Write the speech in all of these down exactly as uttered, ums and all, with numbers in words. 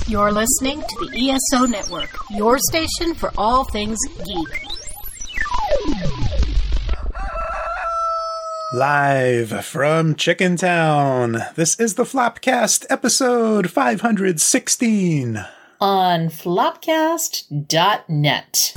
You're listening to the E S O Network, your station for all things geek. Live from Chicken Town, this is the Flopcast, episode five hundred sixteen. On flopcast dot net.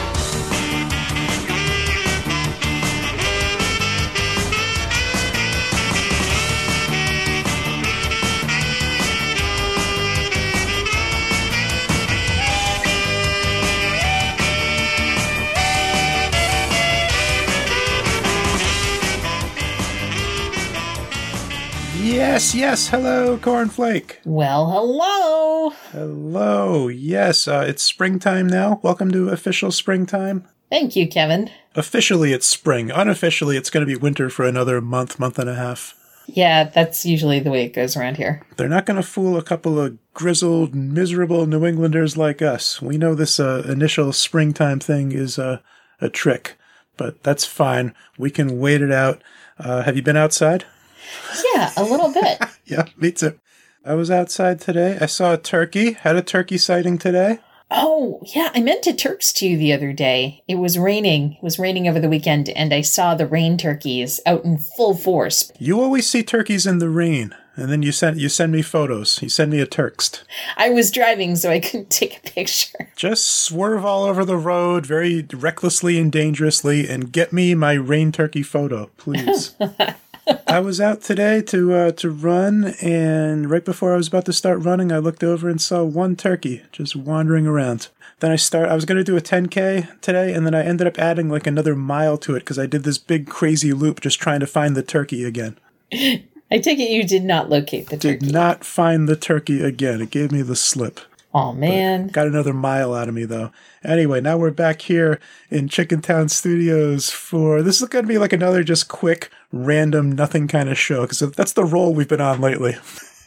Yes, yes, hello, Cornflake. Well, hello. Hello, yes, uh, it's springtime now. Welcome to official springtime. Thank you, Kevin. Officially, it's spring. Unofficially, it's going to be winter for another month, month and a half. Yeah, that's usually the way it goes around here. They're not going to fool a couple of grizzled, miserable New Englanders like us. We know this uh, initial springtime thing is uh, a trick, but that's fine. We can wait it out. Uh, have you been outside? Yeah, a little bit. Yeah, me too. I was outside today. I saw a turkey. Had a turkey sighting today. Oh, yeah, I meant to Turks to you the other day. It was raining. It was raining over the weekend, and I saw the rain turkeys out in full force. You always see turkeys in the rain, and then you send you send me photos. You send me a Turkst. I was driving, so I couldn't take a picture. Just swerve all over the road very recklessly and dangerously, and get me my rain turkey photo, please. I was out today to uh, to run, and right before I was about to start running, I looked over and saw one turkey just wandering around. Then I start. I was going to do a ten K today, and then I ended up adding like another mile to it because I did this big crazy loop just trying to find the turkey again. I take it you did not locate the turkey. Did not find the turkey again. It gave me the slip. Oh, man. But got another mile out of me, though. Anyway, now we're back here in Chicken Town Studios for... This is going to be like another just quick, random, nothing kind of show, because that's the role we've been on lately.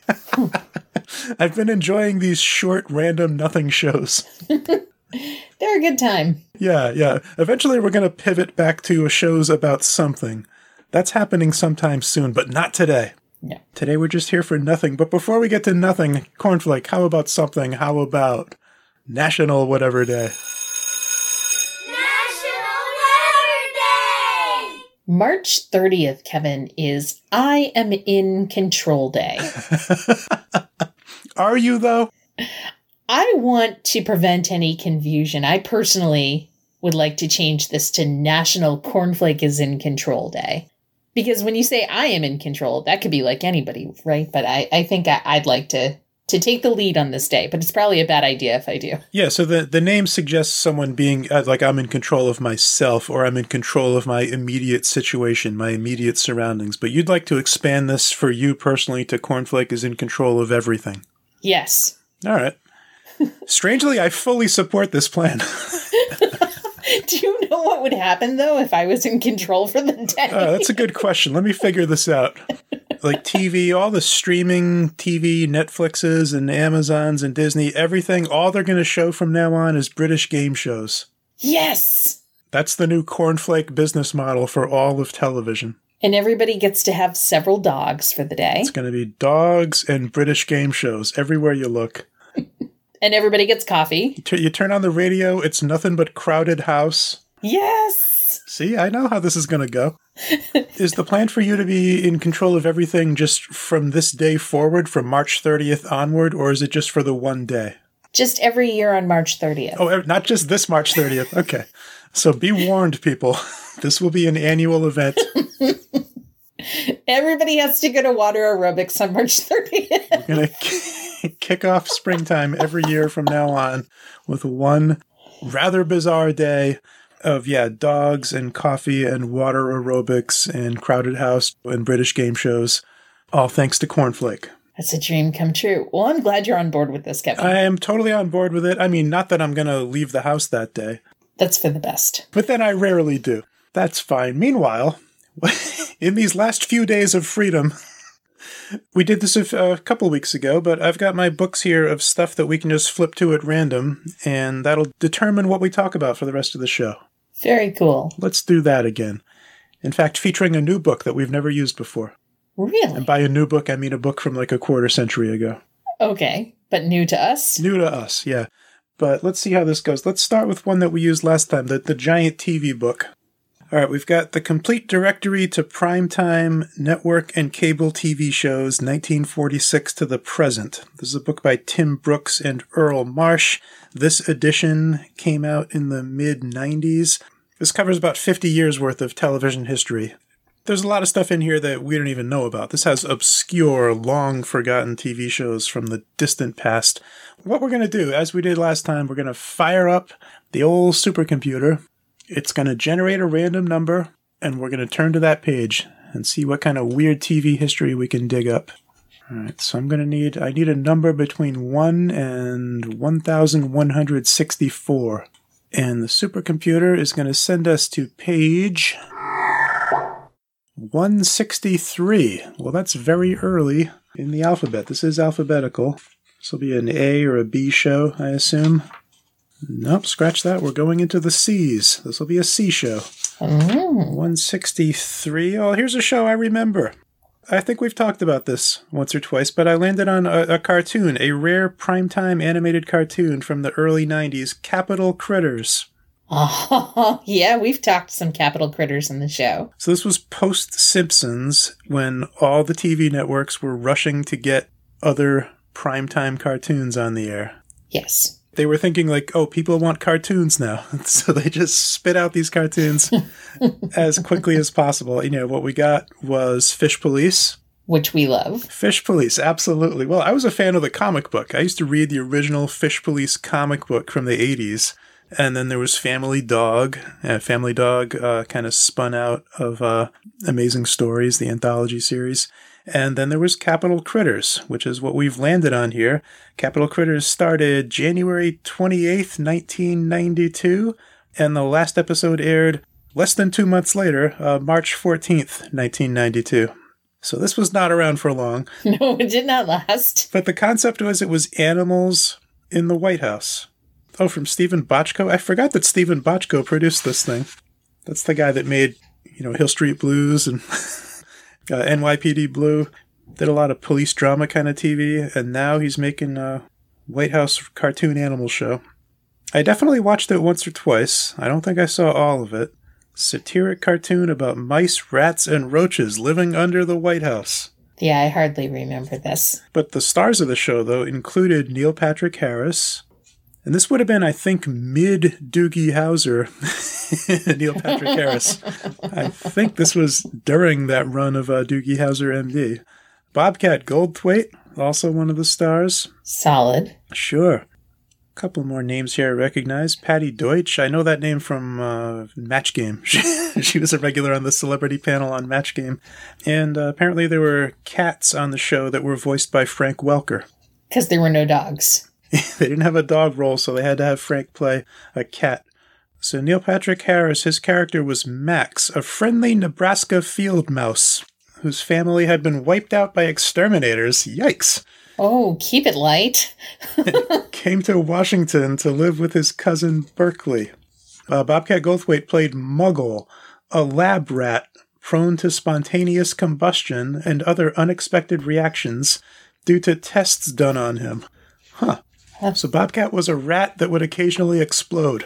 I've been enjoying these short, random, nothing shows. They're a good time. Yeah, yeah. Eventually we're going to pivot back to shows about something. That's happening sometime soon, but not today. Yeah. Today we're just here for nothing. But before we get to nothing, Cornflake, how about something? How about National Whatever Day? National Whatever Day! March thirtieth, Kevin, is I Am in Control Day. Are you, though? I want to prevent any confusion. I personally would like to change this to National Cornflake is in Control Day. Because when you say I am in control, that could be like anybody, right? But I, I think I, I'd like to, to take the lead on this day, but it's probably a bad idea if I do. Yeah, so the, the name suggests someone being uh, like I'm in control of myself or I'm in control of my immediate situation, my immediate surroundings. But you'd like to expand this for you personally to Cornflake is in control of everything. Yes. All right. Strangely, I fully support this plan. Do you know what would happen, though, if I was in control for the day? Uh, that's a good question. Let me figure this out. Like T V, all the streaming T V, Netflixes and Amazons and Disney, everything, all they're going to show from now on is British game shows. Yes! That's the new Cornflake business model for all of television. And everybody gets to have several dogs for the day. It's going to be dogs and British game shows everywhere you look. And everybody gets coffee. You, t- you turn on the radio, it's nothing but Crowded House. Yes! See, I know how this is going to go. Is the plan for you to be in control of everything just from this day forward, from March thirtieth onward, or is it just for the one day? Just every year on March thirtieth. Oh, not just this March thirtieth. Okay. So be warned, people. This will be an annual event. Everybody has to go to water aerobics on March thirtieth. We're going to kick off springtime every year from now on with one rather bizarre day of, yeah, dogs and coffee and water aerobics and Crowded House and British game shows, all thanks to Cornflake. That's a dream come true. Well, I'm glad you're on board with this, Kevin. I am totally on board with it. I mean, not that I'm going to leave the house that day. That's for the best. But then I rarely do. That's fine. Meanwhile, in these last few days of freedom, we did this a, a couple weeks ago, but I've got my books here of stuff that we can just flip to at random, and that'll determine what we talk about for the rest of the show. Very cool. Let's do that again. In fact, featuring a new book that we've never used before. Really? And by a new book, I mean a book from like a quarter century ago. Okay, but new to us? New to us, yeah. But let's see how this goes. Let's start with one that we used last time, the, the giant T V book. All right, we've got the complete directory to primetime network and cable T V shows, nineteen forty-six to the present. This is a book by Tim Brooks and Earl Marsh. This edition came out in the mid nineties. This covers about fifty years worth of television history. There's a lot of stuff in here that we don't even know about. This has obscure, long-forgotten T V shows from the distant past. What we're going to do, as we did last time, we're going to fire up the old supercomputer. It's going to generate a random number, and we're going to turn to that page and see what kind of weird T V history we can dig up. All right, so I'm going to need, I need a number between one and one thousand one hundred sixty-four. And the supercomputer is going to send us to page one sixty-three. Well, that's very early in the alphabet. This is alphabetical. This will be an A or a B show, I assume. Nope, scratch that. We're going into the C's. This will be a C show. Mm. one sixty-three. Oh, here's a show I remember. I think we've talked about this once or twice, but I landed on a, a cartoon, a rare primetime animated cartoon from the early nineties, Capital Critters. Oh, yeah, we've talked some Capital Critters in the show. So this was post-Simpsons, when all the T V networks were rushing to get other primetime cartoons on the air. Yes. They were thinking like, oh, people want cartoons now. So they just spit out these cartoons as quickly as possible. You know, what we got was Fish Police. Which we love. Fish Police, absolutely. Well, I was a fan of the comic book. I used to read the original Fish Police comic book from the eighties. And then there was Family Dog. Uh, Family Dog uh, kind of spun out of uh, Amazing Stories, the anthology series. And then there was Capital Critters, which is what we've landed on here. Capital Critters started January twenty-eighth, nineteen ninety-two, and the last episode aired less than two months later, uh, March fourteenth, nineteen ninety-two. So this was not around for long. No, it did not last. But the concept was it was animals in the White House. Oh, from Stephen Bochco? I forgot that Stephen Bochco produced this thing. That's the guy that made, you know, Hill Street Blues and... Uh, N Y P D Blue, did a lot of police drama kind of T V, and now he's making a White House cartoon animal show. I definitely watched it once or twice. I don't think I saw all of it. Satiric cartoon about mice, rats, and roaches living under the White House. Yeah, I hardly remember this. But the stars of the show, though, included Neil Patrick Harris. And this would have been, I think, mid-Doogie Howser, Neil Patrick Harris. I think this was during that run of uh, Doogie Howser, M D. Bobcat Goldthwait, also one of the stars. Solid. Sure. A couple more names here I recognize. Patty Deutsch. I know that name from uh, Match Game. She was a regular on the celebrity panel on Match Game. And uh, apparently there were cats on the show that were voiced by Frank Welker. Because there were no dogs. They didn't have a dog role, so they had to have Frank play a cat. So Neil Patrick Harris, his character was Max, a friendly Nebraska field mouse whose family had been wiped out by exterminators. Yikes. Oh, keep it light. Came to Washington to live with his cousin Berkeley. Uh, Bobcat Goldthwait played Muggle, a lab rat prone to spontaneous combustion and other unexpected reactions due to tests done on him. Huh. So Bobcat was a rat that would occasionally explode.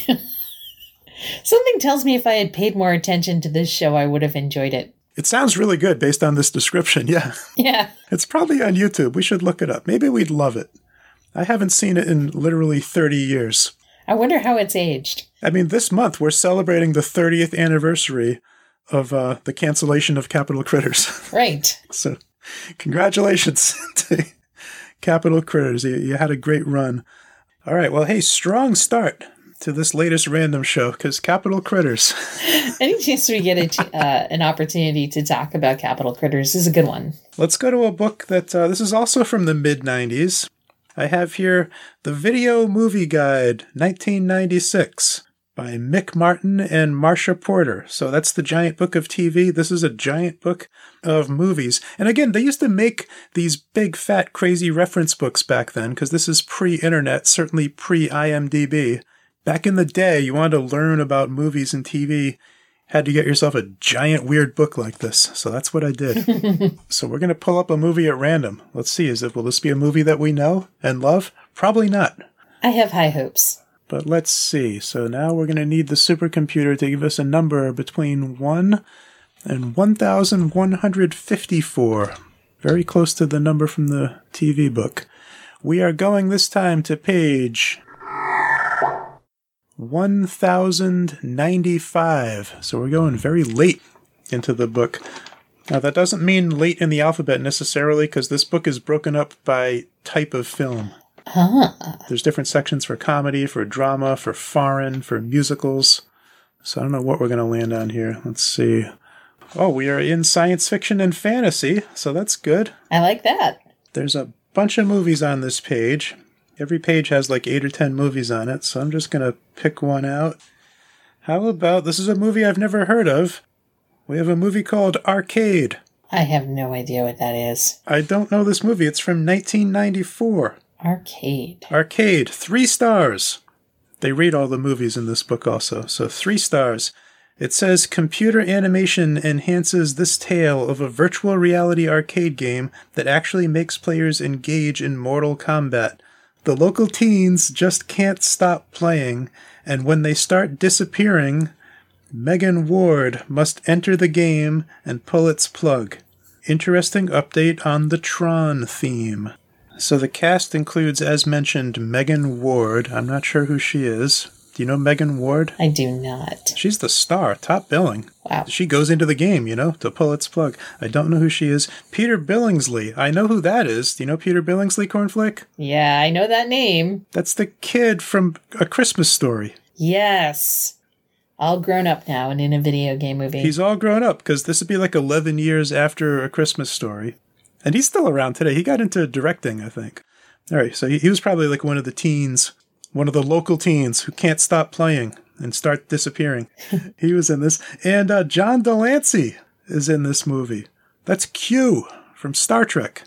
Something tells me if I had paid more attention to this show, I would have enjoyed it. It sounds really good based on this description, yeah. Yeah. It's probably on YouTube. We should look it up. Maybe we'd love it. I haven't seen it in literally thirty years. I wonder how it's aged. I mean, this month we're celebrating the thirtieth anniversary of uh, the cancellation of Capital Critters. Right. So, congratulations to Capital Critters. You, you had a great run. All right. Well, hey, strong start to this latest random show because Capital Critters. Any chance we get a t- uh, an opportunity to talk about Capital Critters is a good one. Let's go to a book that uh, this is also from the mid nineties. I have here The Video Movie Guide, nineteen ninety-six, by Mick Martin and Marcia Porter. So that's the giant book of T V. This is a giant book of movies. And again, they used to make these big, fat, crazy reference books back then, because this is pre-internet, certainly pre-I M D B. Back in the day, you wanted to learn about movies and T V, had to get yourself a giant weird book like this. So that's what I did. So we're going to pull up a movie at random. Let's see, is it, will this be a movie that we know and love? Probably not. I have high hopes. But let's see. So now we're going to need the supercomputer to give us a number between one and one thousand one hundred fifty-four. Very close to the number from the T V book. We are going this time to page one thousand ninety-five. So we're going very late into the book. Now that doesn't mean late in the alphabet necessarily, because this book is broken up by type of film. Huh. There's different sections for comedy, for drama, for foreign, for musicals. So I don't know what we're going to land on here. Let's see. Oh, we are in science fiction and fantasy, so that's good. I like that. There's a bunch of movies on this page. Every page has like eight or ten movies on it, so I'm just going to pick one out. How about, this is a movie I've never heard of. We have a movie called Arcade. I have no idea what that is. I don't know this movie. It's from nineteen ninety-four. Arcade. Arcade, three stars. They rate all the movies in this book also, so three stars. It says, computer animation enhances this tale of a virtual reality arcade game that actually makes players engage in Mortal Kombat. The local teens just can't stop playing, and when they start disappearing, Megan Ward must enter the game and pull its plug. Interesting update on the Tron theme. So the cast includes, as mentioned, Megan Ward. I'm not sure who she is. Do you know Megan Ward? I do not. She's the star, top billing. Wow. She goes into the game, you know, to pull its plug. I don't know who she is. Peter Billingsley. I know who that is. Do you know Peter Billingsley, Cornflake? Yeah, I know that name. That's the kid from A Christmas Story. Yes. All grown up now and in a video game movie. He's all grown up, because this would be like eleven years after A Christmas Story. And he's still around today. He got into directing, I think. All right, so he, he was probably like one of the teens, one of the local teens who can't stop playing and start disappearing. He was in this. And uh, John Delancey is in this movie. That's Q from Star Trek.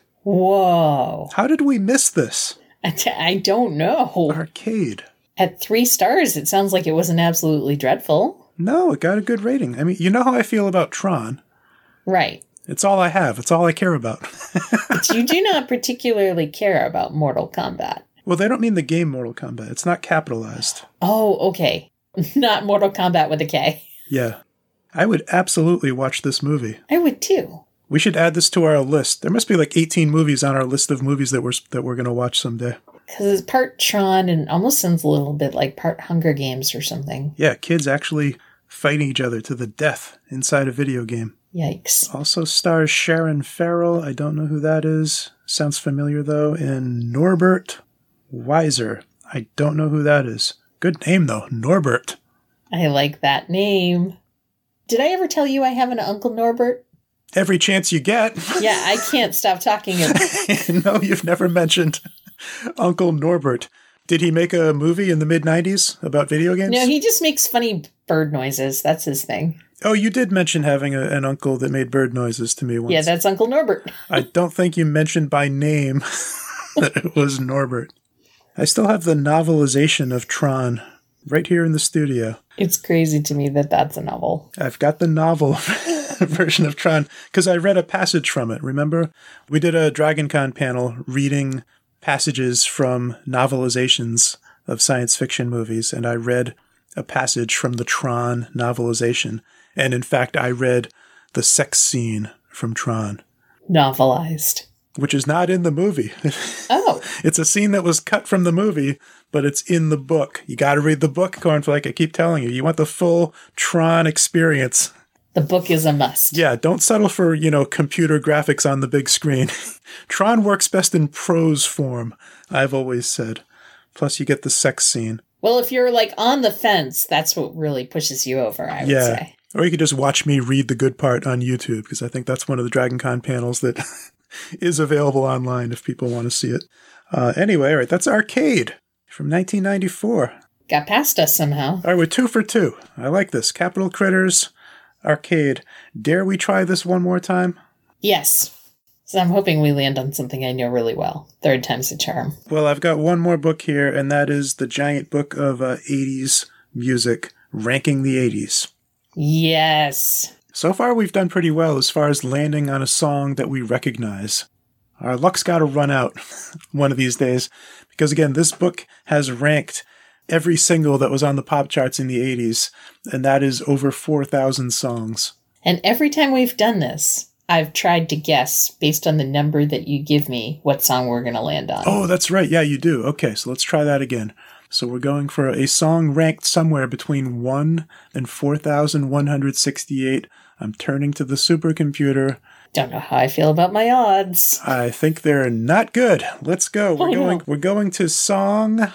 Whoa. How did we miss this? I, t- I don't know. Arcade. At three stars, it sounds like it wasn't absolutely dreadful. No, it got a good rating. I mean, you know how I feel about Tron. Right. It's all I have. It's all I care about. But you do not particularly care about Mortal Kombat. Well, they don't mean the game Mortal Kombat. It's not capitalized. Oh, okay. Not Mortal Kombat with a K. Yeah. I would absolutely watch this movie. I would too. We should add this to our list. There must be like eighteen movies on our list of movies that we're that we're going to watch someday. Because it's part Tron and almost sounds a little bit like part Hunger Games or something. Yeah, kids actually fighting each other to the death inside a video game. Yikes. Also stars Sharon Farrell. I don't know who that is. Sounds familiar, though. And Norbert Weiser. I don't know who that is. Good name, though. Norbert. I like that name. Did I ever tell you I have an Uncle Norbert? Every chance you get. Yeah, I can't stop talking about No, you've never mentioned Uncle Norbert. Did he make a movie in the mid nineties about video games? No, he just makes funny bird noises. That's his thing. Oh, you did mention having a, an uncle that made bird noises to me once. Yeah, that's Uncle Norbert. I don't think you mentioned by name that it was Norbert. I still have the novelization of Tron right here in the studio. It's crazy to me that that's a novel. I've got the novel version of Tron because I read a passage from it. Remember? We did a DragonCon panel reading passages from novelizations of science fiction movies, and I read a passage from the Tron novelization. And in fact, I read the sex scene from Tron. Novelized. Which is not in the movie. Oh. It's a scene that was cut from the movie, but it's in the book. You got to read the book, Cornflake. I keep telling you. You want the full Tron experience. The book is a must. Yeah, don't settle for, you know, computer graphics on the big screen. Tron works best in prose form, I've always said. Plus, you get the sex scene. Well, if you're, like, on the fence, that's what really pushes you over, I would yeah. say. Or you could just watch me read the good part on YouTube, because I think that's one of the DragonCon panels that is available online if people want to see it. Uh, anyway, all right, that's Arcade from nineteen ninety-four. Got past us somehow. All right, we're two for two. I like this. Capital Critters, Arcade. Dare we try this one more time? Yes. So I'm hoping we land on something I know really well. Third time's a charm. Well, I've got one more book here, and that is the giant book of uh, eighties music, Ranking the eighties. Yes. So far, we've done pretty well as far as landing on a song that we recognize. Our luck's got to run out one of these days. Because again, this book has ranked every single that was on the pop charts in the eighties. And that is over four thousand songs. And every time we've done this, I've tried to guess, based on the number that you give me, what song we're going to land on. Oh, that's right. Yeah, you do. Okay, so let's try that again. So we're going for a song ranked somewhere between one and four thousand one hundred sixty-eight. I'm turning to the supercomputer. Don't know how I feel about my odds. I think they're not good. Let's go. We're Oh, going no. we're going to song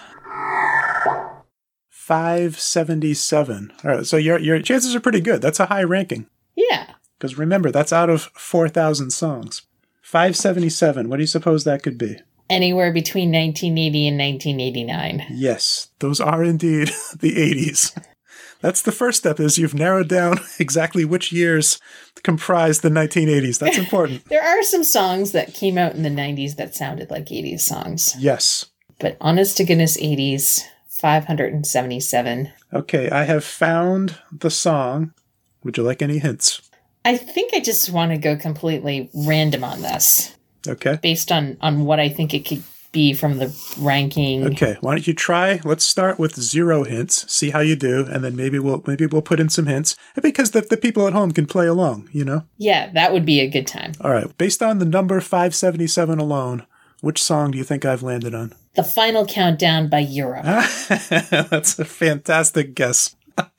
five seventy-seven. All right, so your your chances are pretty good. That's a high ranking. Yeah. Because remember, that's out of four thousand songs. five seventy-seven. What do you suppose that could be? Anywhere between nineteen eighty and nineteen eighty-nine. Yes, those are indeed the eighties. That's the first step, is you've narrowed down exactly which years comprise the nineteen eighties. That's important. There are some songs that came out in the nineties that sounded like eighties songs. Yes. But honest to goodness, eighties, five hundred seventy-seven. Okay, I have found the song. Would you like any hints? I think I just want to go completely random on this, Okay. based on, on what I think it could be from the ranking. Okay, why don't you try? Let's start with zero hints, see how you do, and then maybe we'll maybe we'll put in some hints because the, the people at home can play along, you know? Yeah, that would be a good time. All right, based on the number five seventy-seven alone, which song do you think I've landed on? The Final Countdown by Europe. That's a fantastic guess.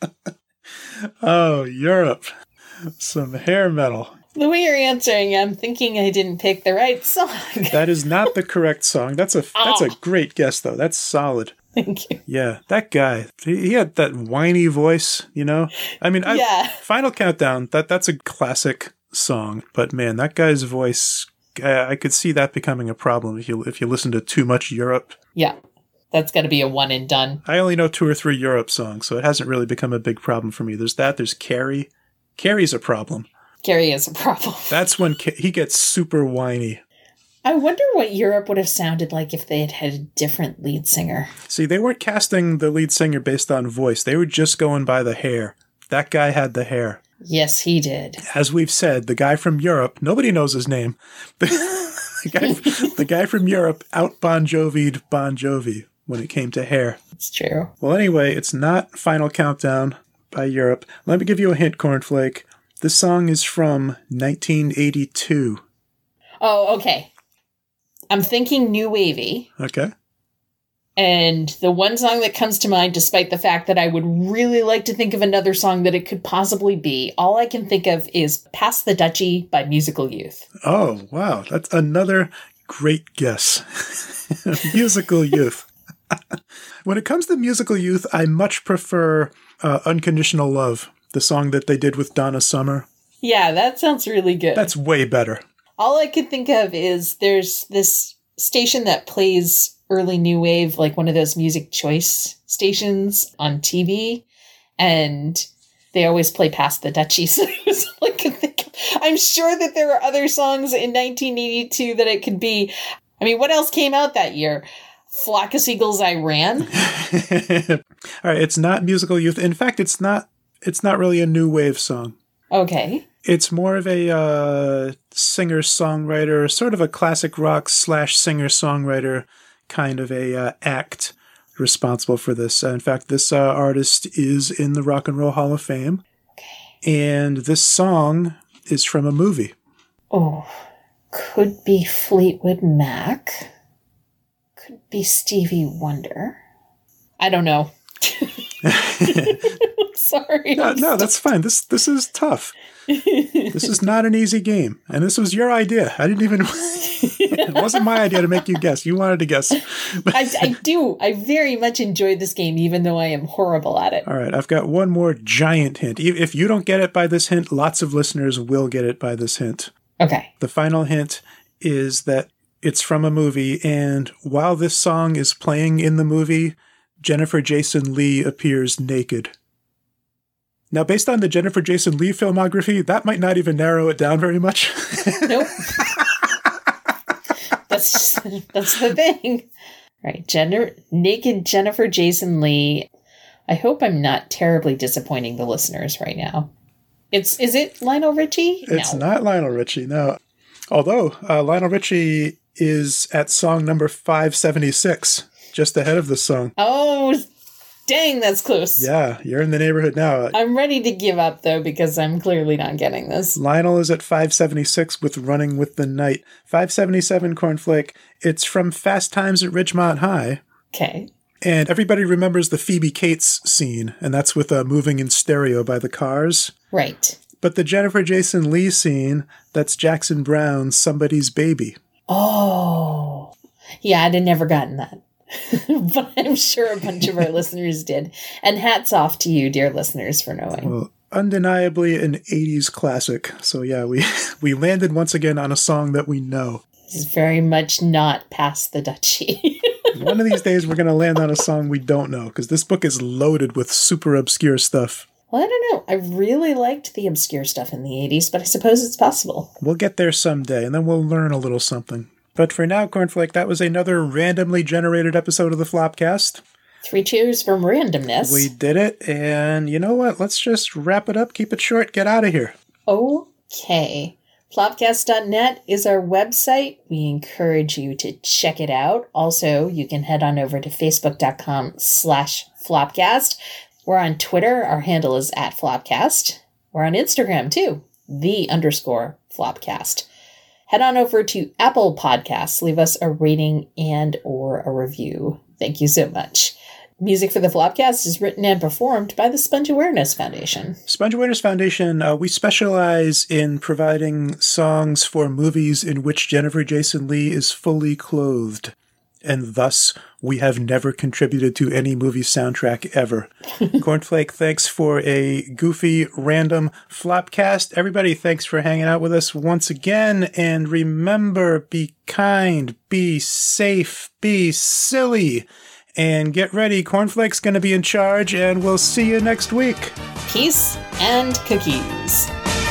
Oh, Europe. Some hair metal. The way you're answering, I'm thinking I didn't pick the right song. That is not the correct song. That's a that's a Oh. great guess, though. That's solid. Thank you. Yeah, that guy. He, he had that whiny voice, you know? I mean, I, Yeah. Final Countdown, that that's a classic song. But man, that guy's voice, I, I could see that becoming a problem if you if you listen to too much Europe. Yeah. That's got to be a one and done. I only know two or three Europe songs, so it hasn't really become a big problem for me. There's that. There's Carrie. Carrie's a problem. Gary is a problem. That's when Ca- he gets super whiny. I wonder what Europe would have sounded like if they had had a different lead singer. See, they weren't casting the lead singer based on voice. They were just going by the hair. That guy had the hair. Yes, he did. As we've said, the guy from Europe, nobody knows his name. The, the, guy, the guy from Europe out Bon Jovi'd Bon Jovi when it came to hair. It's true. Well, anyway, it's not Final Countdown by Europe. Let me give you a hint, Cornflake. This song is from nineteen eighty-two. Oh, okay. I'm thinking new wavy. Okay. And the one song that comes to mind, despite the fact that I would really like to think of another song that it could possibly be, all I can think of is Pass the Dutchie by Musical Youth. Oh, wow. That's another great guess. Musical Youth. When it comes to Musical Youth, I much prefer uh, Unconditional Love, the song that they did with Donna Summer. Yeah, that sounds really good. That's way better. All I could think of is there's this station that plays early new wave, like one of those music choice stations on T V, and they always play Past the Dutchie. So it was all I could think of. I'm sure that there were other songs in nineteen eighty-two that it could be. I mean, what else came out that year? Flock of Seagulls, I Ran. All right, it's not Musical Youth. In fact, it's not it's not really a new wave song. Okay. It's more of a uh, singer-songwriter, sort of a classic rock slash singer-songwriter kind of a uh, act responsible for this. Uh, in fact, this uh, artist is in the Rock and Roll Hall of Fame. Okay. And this song is from a movie. Oh, could be Fleetwood Mac. Could be Stevie Wonder. I don't know. Sorry. No, no, that's fine. This this is tough. This is not an easy game. And this was your idea. I didn't even... It wasn't my idea to make you guess. You wanted to guess. I, I do. I very much enjoyed this game, even though I am horrible at it. All right, I've got one more giant hint. If you don't get it by this hint, lots of listeners will get it by this hint. Okay. The final hint is that it's from a movie, and while this song is playing in the movie, Jennifer Jason Leigh appears naked. Now, based on the Jennifer Jason Leigh filmography, that might not even narrow it down very much. Nope. That's just, that's the thing. Right. Jenner, naked Jennifer Jason Leigh. I hope I'm not terribly disappointing the listeners right now. It's Is it Lionel Richie? It's no. not Lionel Richie, no. Although, uh, Lionel Richie is at song number five seventy-six, just ahead of the song. Oh, dang, that's close. Yeah, you're in the neighborhood now. I'm ready to give up, though, because I'm clearly not getting this. Lionel is at five seventy-six with Running with the Night. five seventy-seven, Cornflake. It's from Fast Times at Ridgemont High. Okay. And everybody remembers the Phoebe Cates scene, and that's with uh, Moving in Stereo by the Cars. Right. But the Jennifer Jason Leigh scene, that's Jackson Browne's Somebody's Baby. Oh. Yeah, I'd have never gotten that. But I'm sure a bunch of our listeners did. And hats off to you, dear listeners, for knowing. Well, undeniably an eighties classic. So yeah, we, we landed once again on a song that we know. This is very much not past the duchy. One of these days we're going to land on a song we don't know, because this book is loaded with super obscure stuff. Well, I don't know. I really liked the obscure stuff in the eighties, but I suppose it's possible. We'll get there someday, and then we'll learn a little something. But for now, Cornflake, that was another randomly generated episode of the Flopcast. Three cheers from randomness. We did it, and you know what? Let's just wrap it up, keep it short, get out of here. Okay. Flopcast dot net is our website. We encourage you to check it out. Also, you can head on over to facebook.com slash Flopcast. We're on Twitter. Our handle is at Flopcast. We're on Instagram, too. The underscore Flopcast. Head on over to Apple Podcasts. Leave us a rating and or a review. Thank you so much. Music for the Flopcast is written and performed by the Sponge Awareness Foundation. Sponge Awareness Foundation, uh, we specialize in providing songs for movies in which Jennifer Jason Leigh is fully clothed. And thus, we have never contributed to any movie soundtrack ever. Cornflake, thanks for a goofy, random Flopcast. Everybody, thanks for hanging out with us once again. And remember, be kind, be safe, be silly. And get ready, Cornflake's going to be in charge, and we'll see you next week. Peace and cookies.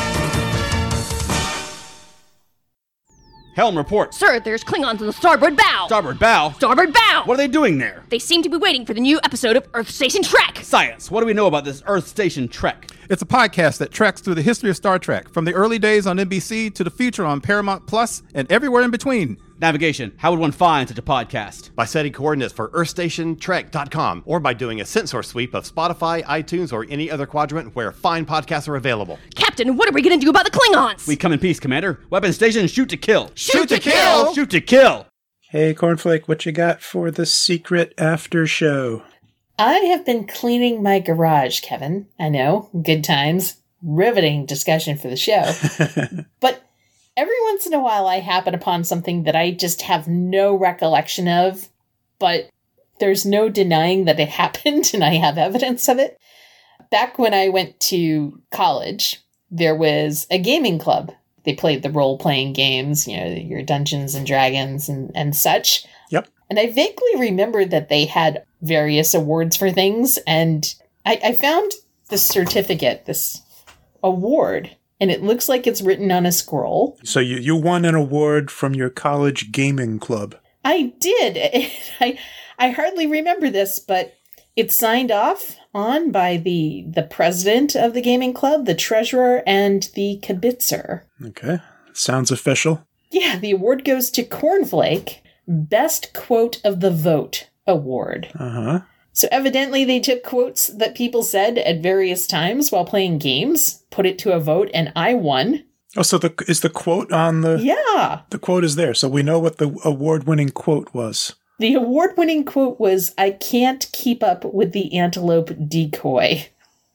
Helm, report. Sir, there's Klingons on the starboard bow. Starboard bow? Starboard bow! What are they doing there? They seem to be waiting for the new episode of Earth Station Trek. Science, what do we know about this Earth Station Trek? It's a podcast that treks through the history of Star Trek, from the early days on N B C to the future on Paramount Plus and everywhere in between. Navigation, how would one find such a podcast? By setting coordinates for earth station trek dot com or by doing a sensor sweep of Spotify, iTunes, or any other quadrant where fine podcasts are available. Captain, what are we gonna do about the Klingons? We come in peace, Commander. Weapon station, shoot to kill. Shoot to kill! Shoot to kill! Hey, Cornflake, what you got for the secret after show? I have been cleaning my garage, Kevin. I know, good times. Riveting discussion for the show. But every once in a while I happen upon something that I just have no recollection of, but there's no denying that it happened and I have evidence of it. Back when I went to college, there was a gaming club. They played the role-playing games, you know, your Dungeons and Dragons and, and such. Yep. And I vaguely remember that they had various awards for things, and I, I found this certificate, this award, and it looks like it's written on a scroll. So you, you won an award from your college gaming club. I did. I I hardly remember this, but it's signed off on by the the president of the gaming club, the treasurer, and the kibitzer. Okay. Sounds official. Yeah, the award goes to Cornflake, Best Quote of the Vote Award. Uh-huh. So evidently they took quotes that people said at various times while playing games, put it to a vote, and I won. Oh, so the is the quote on the... Yeah. The quote is there, so we know what the award-winning quote was. The award-winning quote was, "I can't keep up with the antelope decoy."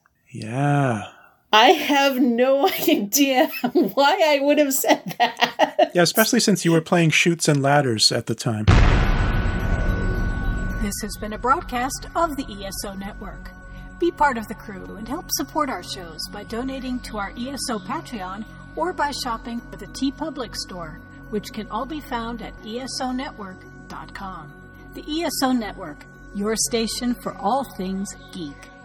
Yeah. I have no idea why I would have said that. Yeah, especially since you were playing Chutes and Ladders at the time. This has been a broadcast of the E S O Network. Be part of the crew and help support our shows by donating to our E S O Patreon or by shopping at the TeePublic store, which can all be found at E S O network dot com. The E S O Network, your station for all things geek.